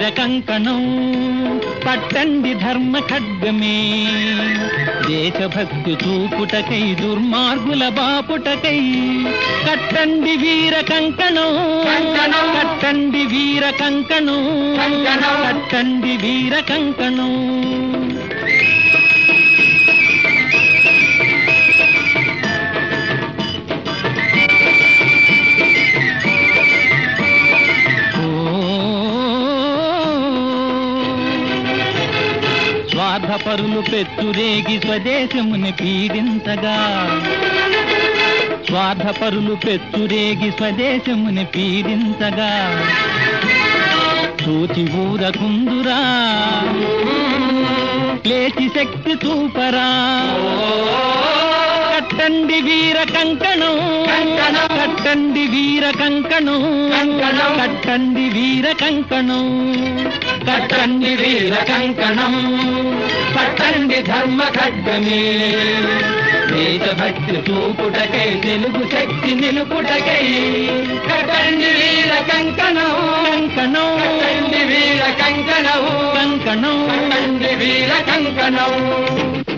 కంకణం పట్టండి ధర్మ ఖడ్గమే దేశభక్తి చూపుటకై దుర్మార్గుల బాపుటకై కట్టండి వీర కంకణం కట్టండి వీర కంకణం కట్టండి వీర కంకణం స్వార్థపరులు పెచ్చురేగి స్వదేశముని పీడించగా స్వార్థపరులు పెచ్చురేగి స్వదేశముని పీడించగా చూచి ఊరకుందురా లేచి శక్తి చూపరా కట్టండి వీర కంకణం కట్టండి వీర కంకణం కట్టండి వీర కంకణం కట్టండి వీర కంకణం పట్టండి ధర్మ ఖడ్గమే దేశభక్తి చూపుటకై తెలుగు శక్తి నిలుపుటకై కట్టండి వీర కంకణం కంకణం కట్టండి వీర కంకణం కంకణం కట్టండి వీర కంకణం